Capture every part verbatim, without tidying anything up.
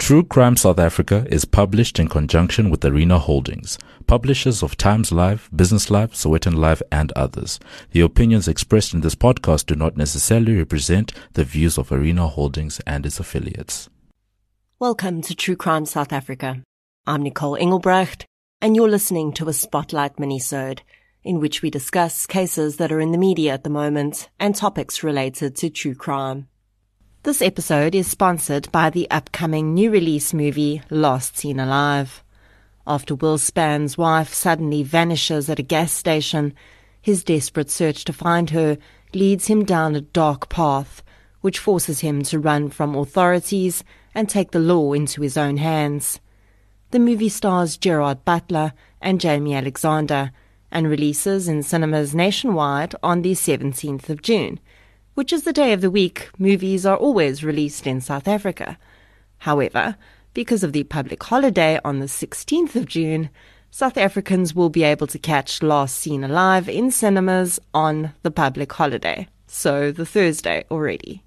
True Crime South Africa is published in conjunction with Arena Holdings, publishers of Times Live, Business Live, Sowetan Live, and others. The opinions expressed in this podcast do not necessarily represent the views of Arena Holdings and its affiliates. Welcome to True Crime South Africa. I'm Nicole Engelbrecht, and you're listening to a Spotlight minisode, in which we discuss cases that are in the media at the moment and topics related to true crime. This episode is sponsored by the upcoming new release movie Last Seen Alive. After Will Spann's wife suddenly vanishes at a gas station, his desperate search to find her leads him down a dark path, which forces him to run from authorities and take the law into his own hands. The movie stars Gerard Butler and Jamie Alexander and releases in cinemas nationwide on the seventeenth of June, which is the day of the week movies are always released in South Africa. However, because of the public holiday on the sixteenth of June, South Africans will be able to catch Last Seen Alive in cinemas on the public holiday, so the Thursday already.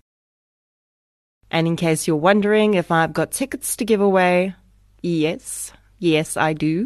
And in case you're wondering if I've got tickets to give away, yes, yes I do.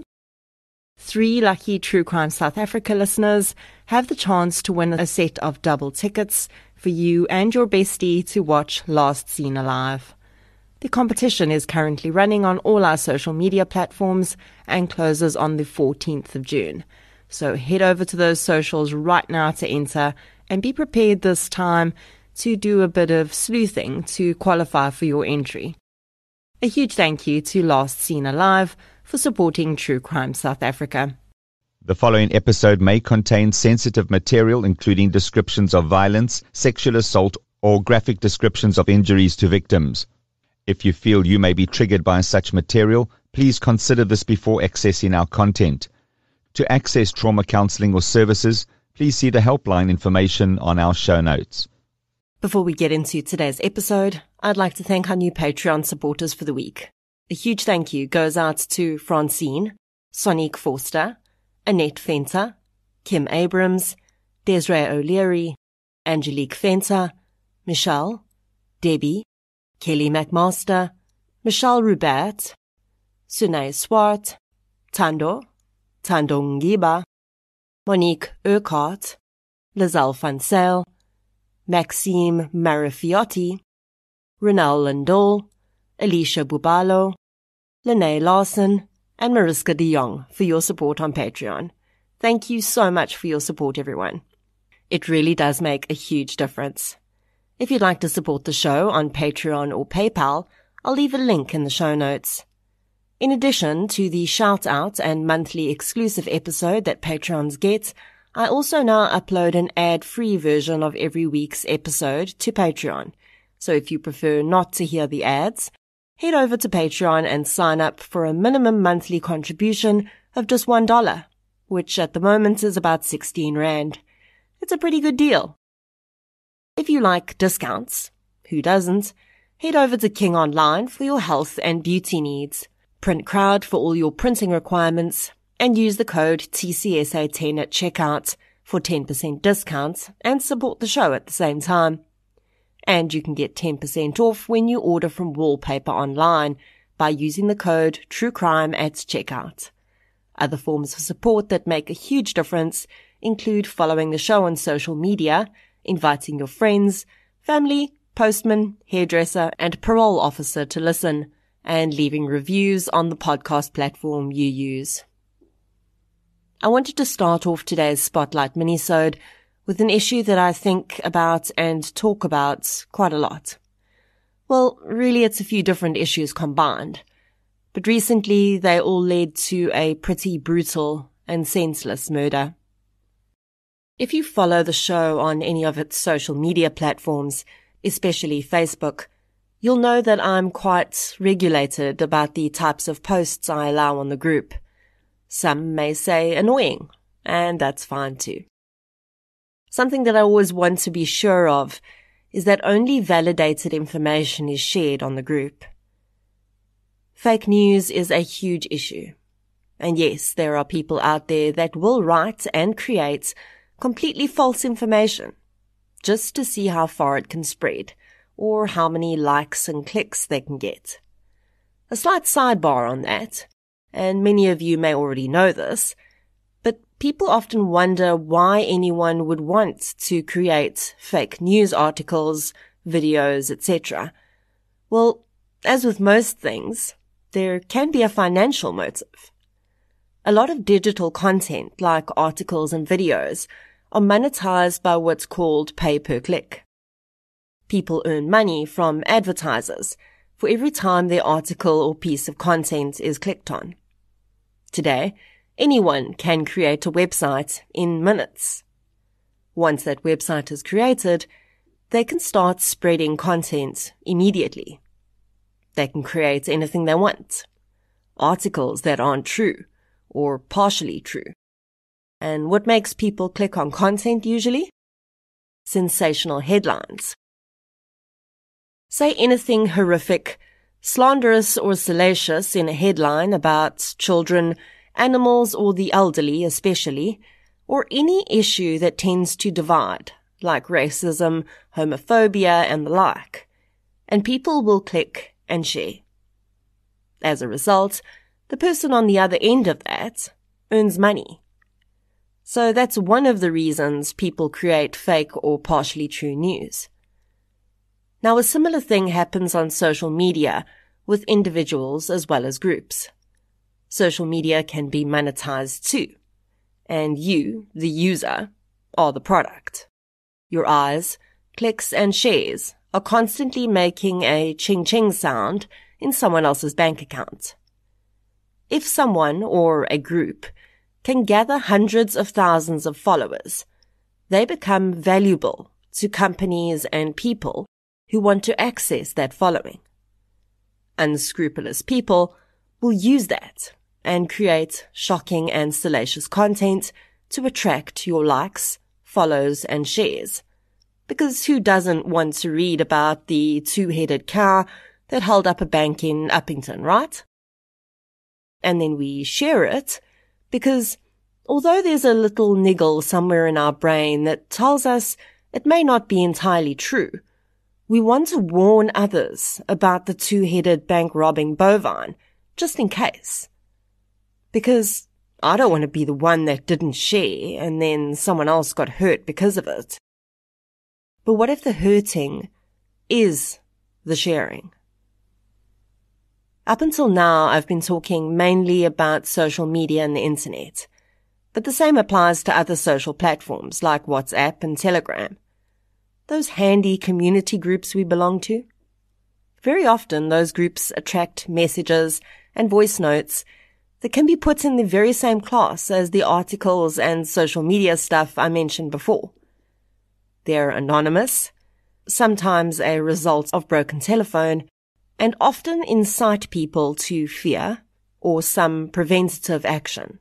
Three lucky True Crime South Africa listeners have the chance to win a set of double tickets for you and your bestie to watch Last Seen Alive. The competition is currently running on all our social media platforms and closes on the fourteenth of June. So head over to those socials right now to enter and be prepared this time to do a bit of sleuthing to qualify for your entry. A huge thank you to Last Seen Alive for supporting True Crime South Africa. The following episode may contain sensitive material, including descriptions of violence, sexual assault, or graphic descriptions of injuries to victims. If you feel you may be triggered by such material, please consider this before accessing our content. To access trauma counseling or services, please see the helpline information on our show notes. Before we get into today's episode, I'd like to thank our new Patreon supporters for the week. A huge thank you goes out to Francine, Sonique Forster, Annette Fenter, Kim Abrams, Desiree O'Leary, Angelique Fenter, Michelle, Debbie, Kelly McMaster, Michelle Rubat, Sunay Swart, Tando, Tando Ngiba, Monique Urquhart, Lizelle Van Sale, Maxime Marifiotti, Renelle Lindol, Alicia Bubalo, Lene Larson, and Mariska de Jong for your support on Patreon. Thank you so much for your support, everyone. It really does make a huge difference. If you'd like to support the show on Patreon or PayPal, I'll leave a link in the show notes. In addition to the shout-out and monthly exclusive episode that Patreons get, I also now upload an ad-free version of every week's episode to Patreon. So if you prefer not to hear the ads, head over to Patreon and sign up for a minimum monthly contribution of just one dollar, which at the moment is about sixteen rand. It's a pretty good deal. If you like discounts, who doesn't, head over to King Online for your health and beauty needs, Print Crowd for all your printing requirements, and use the code T C S A ten at checkout for ten percent discounts and support the show at the same time. And you can get ten percent off when you order from Wallpaper Online by using the code TrueCrime at checkout. Other forms of support that make a huge difference include following the show on social media, inviting your friends, family, postman, hairdresser, and parole officer to listen, and leaving reviews on the podcast platform you use. I wanted to start off today's Spotlight minisode with an issue that I think about and talk about quite a lot. Well, really it's a few different issues combined, but recently they all led to a pretty brutal and senseless murder. If you follow the show on any of its social media platforms, especially Facebook, you'll know that I'm quite regulated about the types of posts I allow on the group. Some may say annoying, and that's fine too. Something that I always want to be sure of is that only validated information is shared on the group. Fake news is a huge issue. And yes, there are people out there that will write and create completely false information just to see how far it can spread or how many likes and clicks they can get. A slight sidebar on that, and many of you may already know this, but people often wonder why anyone would want to create fake news articles, videos, et cetera. Well, as with most things, there can be a financial motive. A lot of digital content, like articles and videos, are monetized by what's called pay-per-click. People earn money from advertisers for every time their article or piece of content is clicked on. Today, anyone can create a website in minutes. Once that website is created, they can start spreading content immediately. They can create anything they want. Articles that aren't true, or partially true. And what makes people click on content usually? Sensational headlines. Say anything horrific, slanderous or salacious in a headline about children, animals, or the elderly especially, or any issue that tends to divide, like racism, homophobia, and the like, and people will click and share. As a result, the person on the other end of that earns money. So that's one of the reasons people create fake or partially true news. Now, a similar thing happens on social media with individuals as well as groups. Social media can be monetized too, and you, the user, are the product. Your eyes, clicks, and shares are constantly making a ching-ching sound in someone else's bank account. If someone or a group can gather hundreds of thousands of followers, they become valuable to companies and people who want to access that following. Unscrupulous people will use that and create shocking and salacious content to attract your likes, follows, and shares. Because who doesn't want to read about the two-headed cow that held up a bank in Uppington, right? And then we share it because although there's a little niggle somewhere in our brain that tells us it may not be entirely true, we want to warn others about the two-headed bank-robbing bovine, just in case. Because I don't want to be the one that didn't share and then someone else got hurt because of it. But what if the hurting is the sharing? Up until now, I've been talking mainly about social media and the internet, but the same applies to other social platforms like WhatsApp and Telegram. Those handy community groups we belong to. Very often, those groups attract messages and voice notes that can be put in the very same class as the articles and social media stuff I mentioned before. They're anonymous, sometimes a result of broken telephone, and often incite people to fear or some preventative action.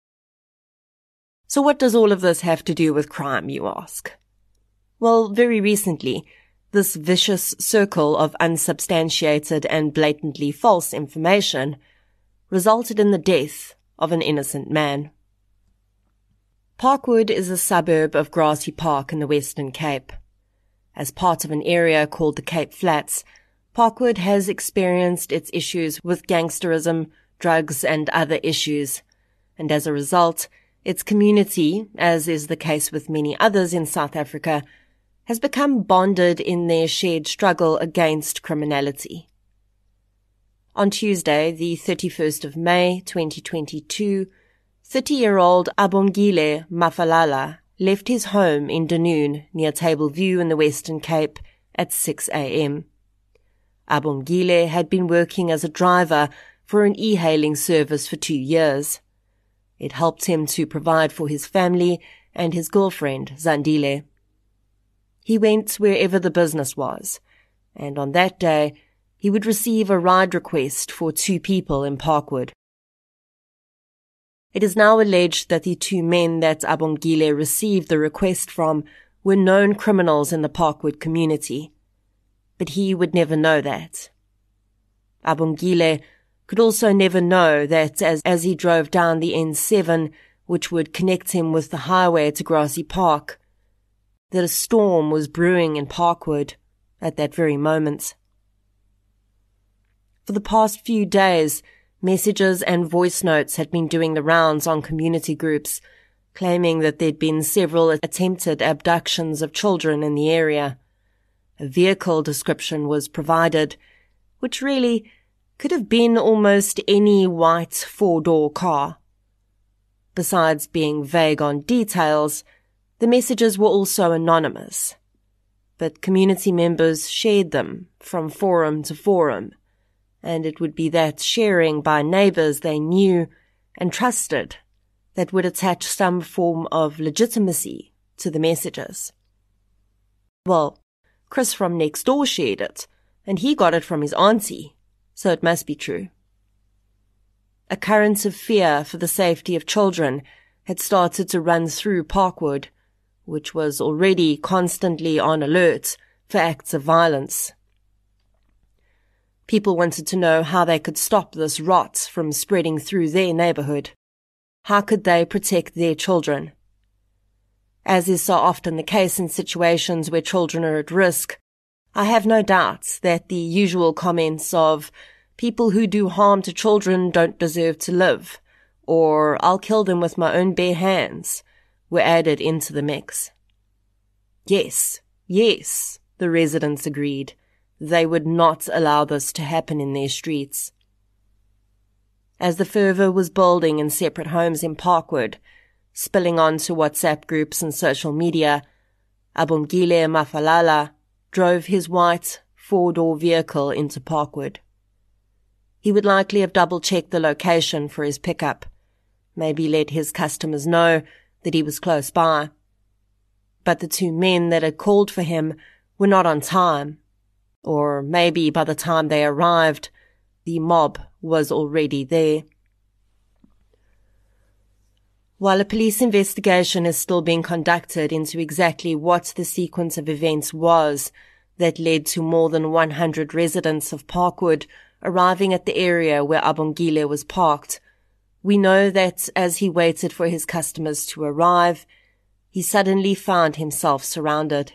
So what does all of this have to do with crime, you ask? Well, very recently, this vicious circle of unsubstantiated and blatantly false information resulted in the death of an innocent man. Parkwood is a suburb of Grassy Park in the Western Cape. As part of an area called the Cape Flats, Parkwood has experienced its issues with gangsterism, drugs, and other issues, and as a result, its community, as is the case with many others in South Africa, has become bonded in their shared struggle against criminality. On Tuesday, the thirty-first of May, twenty twenty-two, thirty-year-old Abongile Mafalala left his home in Dunoon near Table View in the Western Cape at six a.m. Abongile had been working as a driver for an e-hailing service for two years. It helped him to provide for his family and his girlfriend, Zandile. He went wherever the business was, and on that day, he would receive a ride request for two people in Parkwood. It is now alleged that the two men that Abongile received the request from were known criminals in the Parkwood community, but he would never know that. Abongile could also never know that as, as he drove down the N seven, which would connect him with the highway to Grassy Park, that a storm was brewing in Parkwood at that very moment. For the past few days, messages and voice notes had been doing the rounds on community groups, claiming that there'd been several attempted abductions of children in the area. A vehicle description was provided, which really could have been almost any white four-door car. Besides being vague on details, the messages were also anonymous, but community members shared them from forum to forum, and it would be that sharing by neighbors they knew and trusted that would attach some form of legitimacy to the messages. Well, Chris from next door shared it, and he got it from his auntie, so it must be true. A current of fear for the safety of children had started to run through Parkwood, which was already constantly on alert for acts of violence. People wanted to know how they could stop this rot from spreading through their neighborhood. How could they protect their children? As is so often the case in situations where children are at risk, I have no doubts that the usual comments of people who do harm to children don't deserve to live, or I'll kill them with my own bare hands, were added into the mix. Yes, yes, the residents agreed. They would not allow this to happen in their streets. As the fervour was building in separate homes in Parkwood, spilling onto WhatsApp groups and social media, Abongile Mafalala drove his white four-door vehicle into Parkwood. He would likely have double-checked the location for his pickup, maybe let his customers know that he was close by. But the two men that had called for him were not on time, or maybe by the time they arrived, the mob was already there. While a police investigation is still being conducted into exactly what the sequence of events was that led to more than one hundred residents of Parkwood arriving at the area where Abongile was parked, we know that as he waited for his customers to arrive, he suddenly found himself surrounded.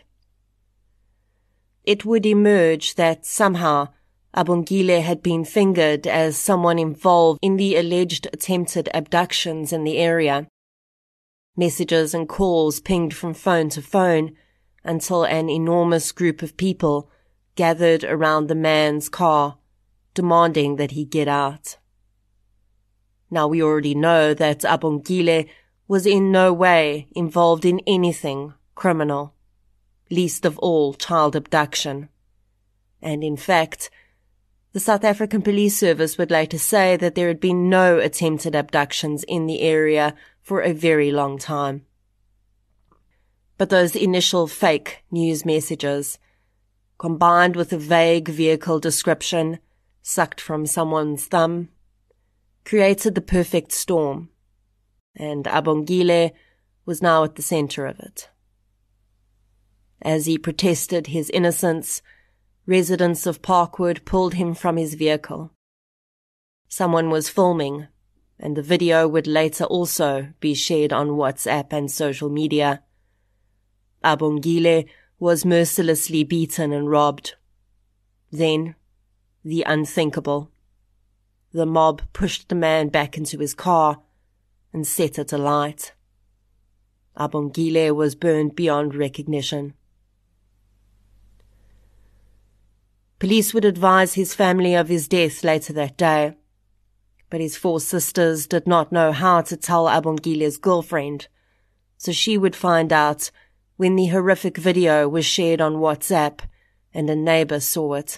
It would emerge that somehow Abongile had been fingered as someone involved in the alleged attempted abductions in the area. Messages and calls pinged from phone to phone until an enormous group of people gathered around the man's car, demanding that he get out. Now we already know that Abongile was in no way involved in anything criminal, least of all child abduction. And in fact, the South African Police Service would later say that there had been no attempted abductions in the area for a very long time. But those initial fake news messages, combined with a vague vehicle description sucked from someone's thumb, created the perfect storm, and Abongile was now at the center of it. As he protested his innocence, residents of Parkwood pulled him from his vehicle. Someone was filming, and the video would later also be shared on WhatsApp and social media. Abongile was mercilessly beaten and robbed. Then, the unthinkable. The mob pushed the man back into his car and set it alight. Abongile was burned beyond recognition. Police would advise his family of his death later that day, but his four sisters did not know how to tell Abongile's girlfriend, so she would find out when the horrific video was shared on WhatsApp and a neighbor saw it.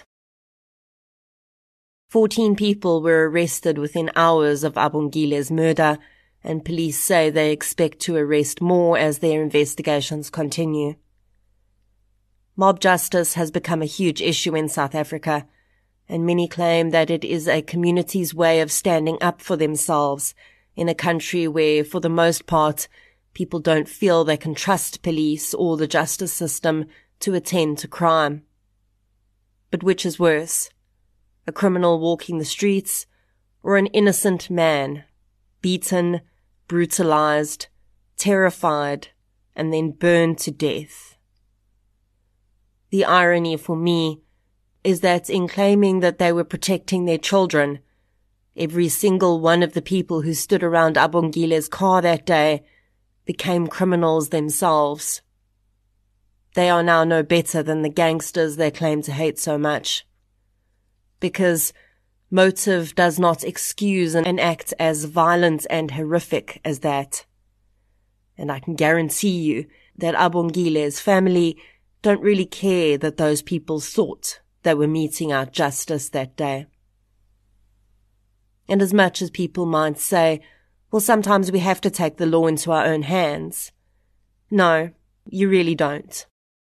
Fourteen people were arrested within hours of Abongile's murder, and police say they expect to arrest more as their investigations continue. Mob justice has become a huge issue in South Africa, and many claim that it is a community's way of standing up for themselves in a country where, for the most part, people don't feel they can trust police or the justice system to attend to crime. But which is worse, a criminal walking the streets or an innocent man, beaten, brutalized, terrified, and then burned to death? The irony for me is that in claiming that they were protecting their children, every single one of the people who stood around Abongile's car that day became criminals themselves. They are now no better than the gangsters they claim to hate so much. Because motive does not excuse an act as violent and horrific as that. And I can guarantee you that Abongile's family don't really care that those people thought they were meting out justice that day. And as much as people might say, well, sometimes we have to take the law into our own hands. No, you really don't.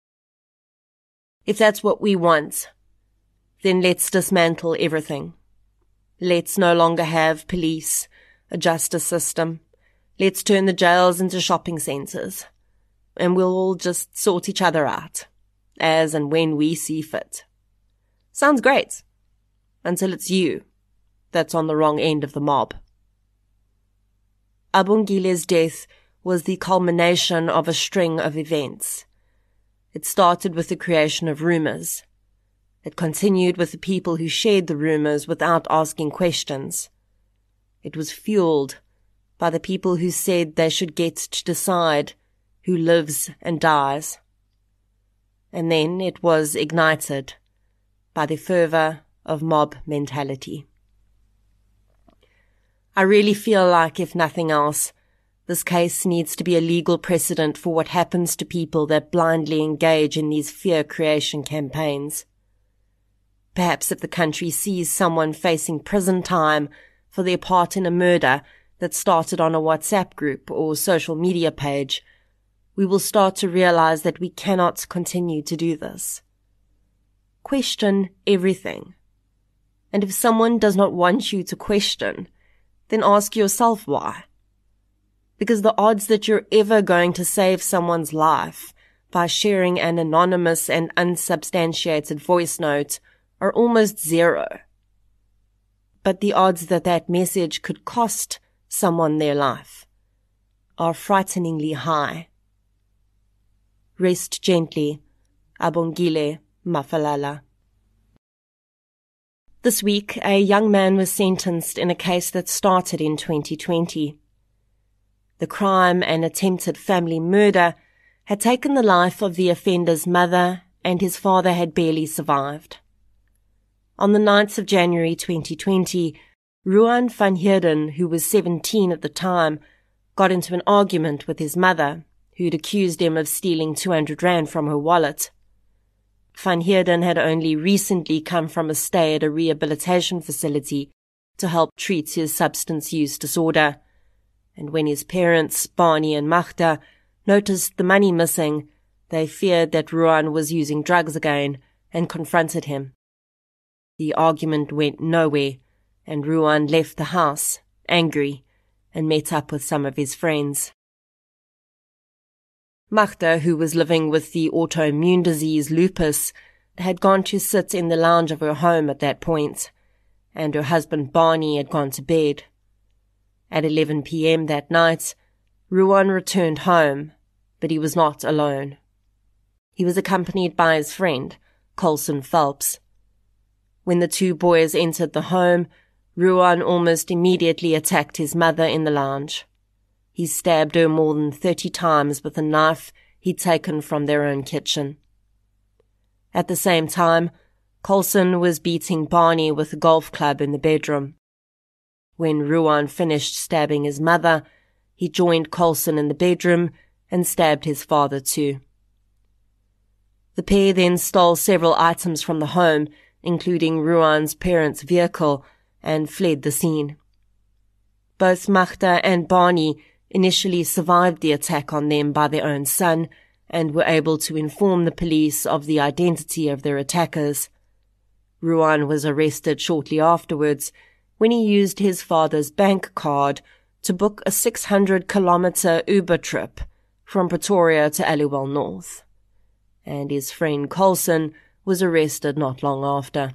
If that's what we want, then let's dismantle everything. Let's no longer have police, a justice system. Let's turn the jails into shopping centres. And we'll all just sort each other out, as and when we see fit. Sounds great, until it's you that's on the wrong end of the mob. Abongile's death was the culmination of a string of events. It started with the creation of rumours. It continued with the people who shared the rumours without asking questions. It was fueled by the people who said they should get to decide who lives and dies. And then it was ignited by the fervour of mob mentality. I really feel like, if nothing else, this case needs to be a legal precedent for what happens to people that blindly engage in these fear creation campaigns. Perhaps if the country sees someone facing prison time for their part in a murder that started on a WhatsApp group or social media page, we will start to realize that we cannot continue to do this. Question everything. And if someone does not want you to question, then ask yourself why. Because the odds that you're ever going to save someone's life by sharing an anonymous and unsubstantiated voice note are almost zero. But the odds that that message could cost someone their life are frighteningly high. Rest gently, Abongile Mafalala. This week, a young man was sentenced in a case that started in twenty twenty. The crime, an attempted family murder, had taken the life of the offender's mother, and his father had barely survived. On the ninth of January twenty twenty, Ruan van Heerden, who was seventeen at the time, got into an argument with his mother, who'd accused him of stealing two hundred rand from her wallet. Van Heerden had only recently come from a stay at a rehabilitation facility to help treat his substance use disorder, and when his parents, Barney and Magda, noticed the money missing, they feared that Ruan was using drugs again and confronted him. The argument went nowhere, and Ruan left the house, angry, and met up with some of his friends. Magda, who was living with the autoimmune disease lupus, had gone to sit in the lounge of her home at that point, and her husband Barney had gone to bed. At eleven p.m. that night, Ruan returned home, but he was not alone. He was accompanied by his friend, Colson Phelps. When the two boys entered the home, Ruan almost immediately attacked his mother in the lounge. He stabbed her more than thirty times with a knife he'd taken from their own kitchen. At the same time, Colson was beating Barney with a golf club in the bedroom. When Ruan finished stabbing his mother, he joined Colson in the bedroom and stabbed his father too. The pair then stole several items from the home, including Ruan's parents' vehicle, and fled the scene. Both Magda and Barney initially survived the attack on them by their own son and were able to inform the police of the identity of their attackers. Ruan was arrested shortly afterwards when he used his father's bank card to book a six hundred kilometre Uber trip from Pretoria to Aliwal North. And his friend Colson was arrested not long after.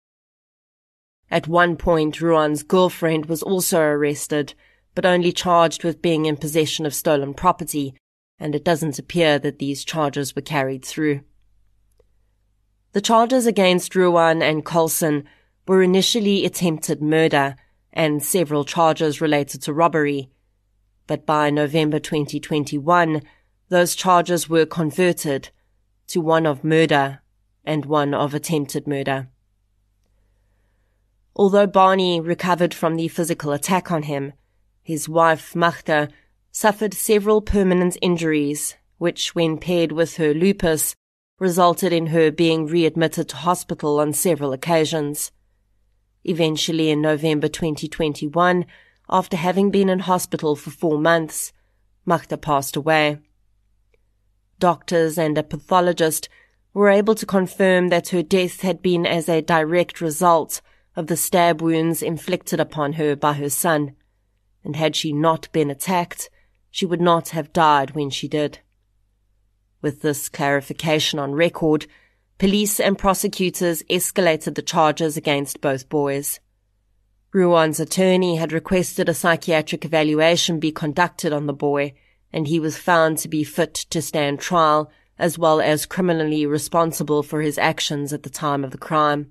At one point, Ruan's girlfriend was also arrested, but only charged with being in possession of stolen property, and it doesn't appear that these charges were carried through. The charges against Ruan and Colson were initially attempted murder and several charges related to robbery, but by November twenty twenty-one, those charges were converted to one of murder and one of attempted murder. Although Barney recovered from the physical attack on him, his wife, Magda, suffered several permanent injuries, which, when paired with her lupus, resulted in her being readmitted to hospital on several occasions. Eventually, in November twenty twenty-one, after having been in hospital for four months, Magda passed away. Doctors and a pathologist were able to confirm that her death had been as a direct result of the stab wounds inflicted upon her by her son, and had she not been attacked, she would not have died when she did. With this clarification on record, police and prosecutors escalated the charges against both boys. Ruan's attorney had requested a psychiatric evaluation be conducted on the boy, and he was found to be fit to stand trial, as well as criminally responsible for his actions at the time of the crime.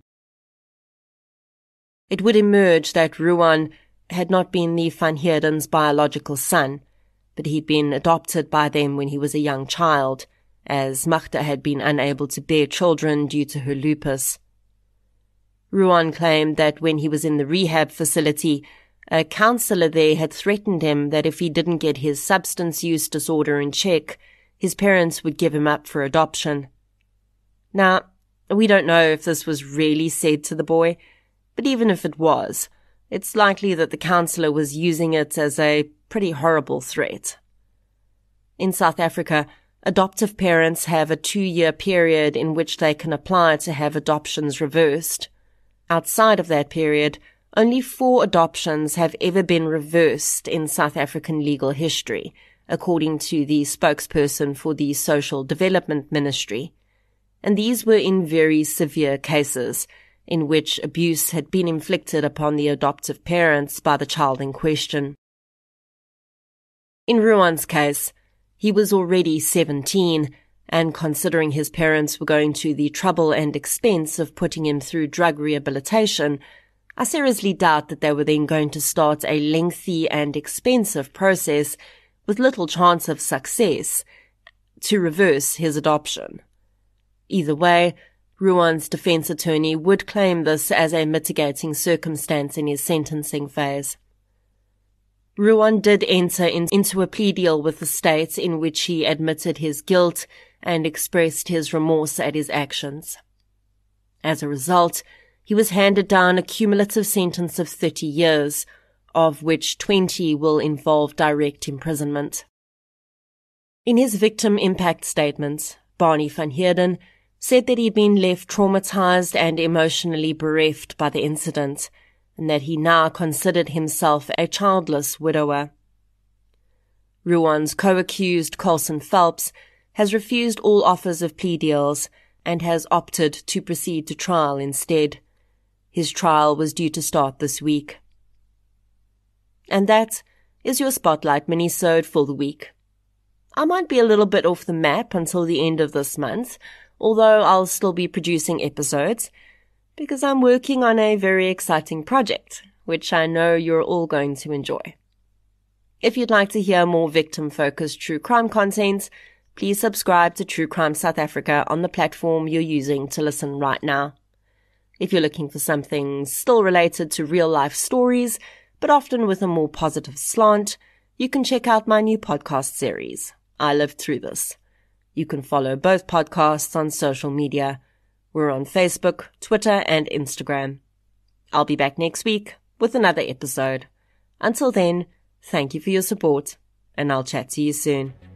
It would emerge that Ruan had not been the Van Heerden's biological son, but he'd been adopted by them when he was a young child, as Magda had been unable to bear children due to her lupus. Ruan claimed that when he was in the rehab facility, a counsellor there had threatened him that if he didn't get his substance use disorder in check, his parents would give him up for adoption. Now, we don't know if this was really said to the boy, but even if it was, it's likely that the counsellor was using it as a pretty horrible threat. In South Africa, adoptive parents have a two-year period in which they can apply to have adoptions reversed. Outside of that period, only four adoptions have ever been reversed in South African legal history, according to the spokesperson for the Social Development Ministry. And these were in very severe cases, in which abuse had been inflicted upon the adoptive parents by the child in question. In Ruan's case, he was already seventeen, and considering his parents were going to the trouble and expense of putting him through drug rehabilitation, I seriously doubt that they were then going to start a lengthy and expensive process with little chance of success to reverse his adoption. Either way, Ruan's defense attorney would claim this as a mitigating circumstance in his sentencing phase. Ruan did enter in, into a plea deal with the state in which he admitted his guilt and expressed his remorse at his actions. As a result, he was handed down a cumulative sentence of thirty years, of which twenty will involve direct imprisonment. In his victim impact statement, Barney Van Heerden said that he'd been left traumatized and emotionally bereft by the incident, and that he now considered himself a childless widower. Ruan's co-accused, Colson Phelps, has refused all offers of plea deals and has opted to proceed to trial instead. His trial was due to start this week. And that is your Spotlight minisode for the week. I might be a little bit off the map until the end of this month, although I'll still be producing episodes, because I'm working on a very exciting project, which I know you're all going to enjoy. If you'd like to hear more victim-focused true crime content, please subscribe to True Crime South Africa on the platform you're using to listen right now. If you're looking for something still related to real-life stories, but often with a more positive slant, you can check out my new podcast series, I Lived Through This. You can follow both podcasts on social media. We're on Facebook, Twitter, and Instagram. I'll be back next week with another episode. Until then, thank you for your support, and I'll chat to you soon.